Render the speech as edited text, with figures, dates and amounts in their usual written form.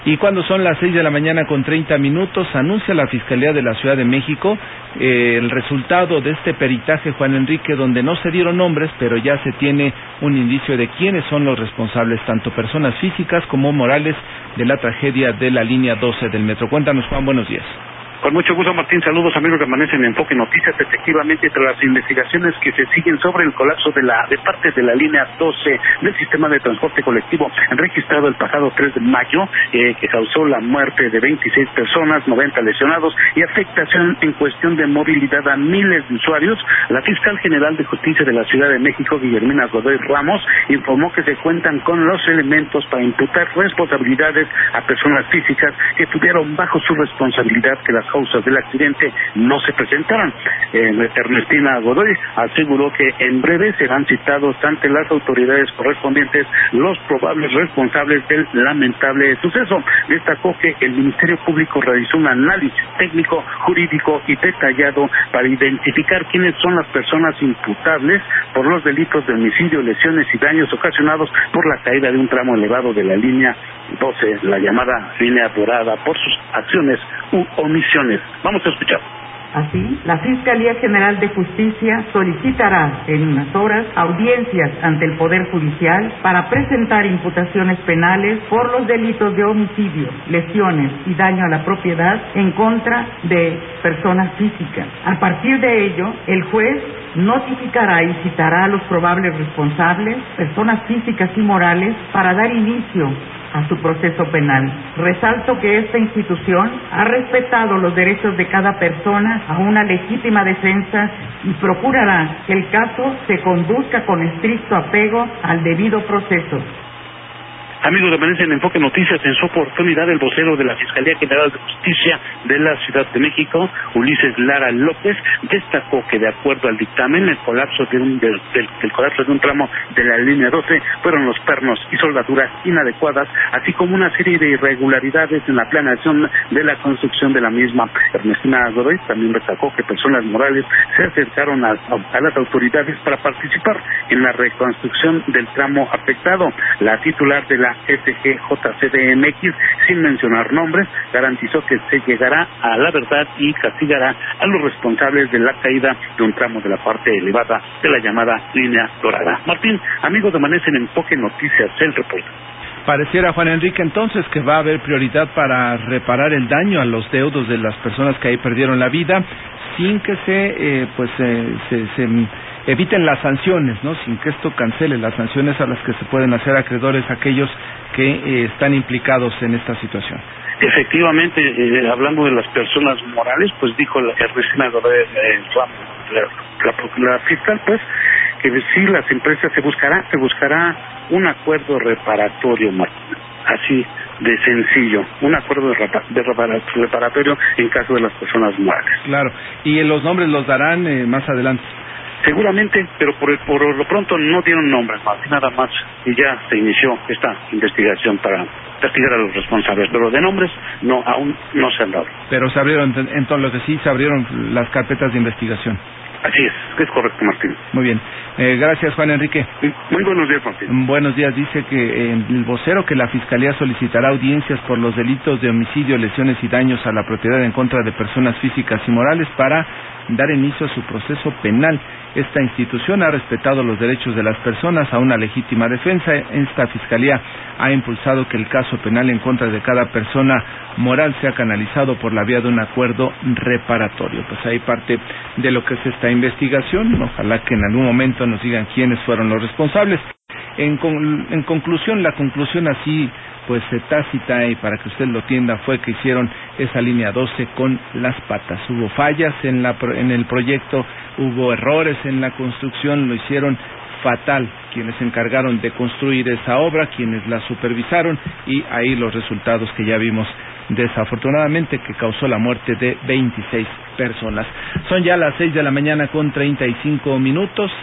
Y cuando son las 6 de la mañana con 30 minutos, anuncia la Fiscalía de la Ciudad de México el resultado de este peritaje, Juan Enrique, donde no se dieron nombres, pero ya se tiene un indicio de quiénes son los responsables, tanto personas físicas como morales, de la tragedia de la línea 12 del metro. Cuéntanos, Juan, buenos días. Con mucho gusto, Martín. Saludos, amigos que amanecen en Enfoque Noticias. Efectivamente, tras las investigaciones que se siguen sobre el colapso de partes de la línea 12 del sistema de transporte colectivo registrado el pasado 3 de mayo, que causó la muerte de 26 personas, 90 lesionados y afectación en cuestión de movilidad a miles de usuarios, la fiscal general de Justicia de la Ciudad de México, Guillermina Godoy Ramos, informó que se cuentan con los elementos para imputar responsabilidades a personas físicas que tuvieron bajo su responsabilidad que las causas del accidente no se presentaron. Ernestina Godoy aseguró que en breve serán citados ante las autoridades correspondientes los probables responsables del lamentable suceso. Destacó que el Ministerio Público realizó un análisis técnico, jurídico y detallado para identificar quiénes son las personas imputables por los delitos de homicidio, lesiones y daños ocasionados por la caída de un tramo elevado de la línea 12, la llamada línea dorada, por sus acciones u omisiones. Vamos a escuchar. Así, la Fiscalía General de Justicia solicitará en unas horas audiencias ante el Poder Judicial para presentar imputaciones penales por los delitos de homicidio, lesiones y daño a la propiedad en contra de personas físicas. A partir de ello, el juez notificará y citará a los probables responsables, personas físicas y morales, para dar inicio a su proceso penal. Resalto que esta institución ha respetado los derechos de cada persona a una legítima defensa y procurará que el caso se conduzca con estricto apego al debido proceso. Amigos de Amanece en Enfoque Noticias, en su oportunidad el vocero de la Fiscalía General de Justicia de la Ciudad de México, Ulises Lara López, destacó que de acuerdo al dictamen, el colapso de un tramo de la línea 12 fueron los pernos y soldaduras inadecuadas, así como una serie de irregularidades en la planeación de la construcción de la misma. Ernestina Godoy también destacó que personas morales se acercaron a las autoridades para participar en la reconstrucción del tramo afectado. La titular de la SGJCDMX, sin mencionar nombres, garantizó que se llegará a la verdad y castigará a los responsables de la caída de un tramo de la parte elevada de la llamada línea dorada. Martín, amigos de Amanecen en Enfoque Noticias, el reporte. Pareciera, Juan Enrique, entonces que va a haber prioridad para reparar el daño a los deudos de las personas que ahí perdieron la vida, sin que se eviten las sanciones, ¿no? Sin que esto cancele las sanciones a las que se pueden hacer acreedores aquellos que están implicados en esta situación. Efectivamente, hablando de las personas morales, pues dijo la Ernestina Godoy la fiscal, pues, que sí, las empresas se buscará un acuerdo reparatorio, Martín. Así de sencillo, un acuerdo reparatorio en caso de las personas morales. Claro, y los nombres los darán más adelante. Seguramente, pero por lo pronto no dieron nombres, más nada más, y ya se inició esta investigación para castigar a los responsables, pero de nombres no, aún no se han dado. Pero se abrieron, entonces lo que sí, se abrieron las carpetas de investigación. Así es correcto, Martín. Muy bien, gracias, Juan Enrique. Muy buenos días, Martín. Buenos días. Dice que el vocero que la Fiscalía solicitará audiencias por los delitos de homicidio, lesiones y daños a la propiedad en contra de personas físicas y morales para dar inicio a su proceso penal. Esta institución ha respetado los derechos de las personas a una legítima defensa. Esta Fiscalía ha impulsado que el caso penal en contra de cada persona moral sea canalizado por la vía de un acuerdo reparatorio. Pues ahí parte de lo que es esta investigación. Ojalá que en algún momento nos digan quiénes fueron los responsables. En conclusión, la conclusión así pues tácita, y para que usted lo entienda, fue que hicieron esa línea 12 con las patas. Hubo fallas en el proyecto, hubo errores en la construcción, lo hicieron fatal quienes se encargaron de construir esa obra, quienes la supervisaron, y ahí los resultados que ya vimos, desafortunadamente, que causó la muerte de 26 personas. Son ya las 6 de la mañana con 35 minutos.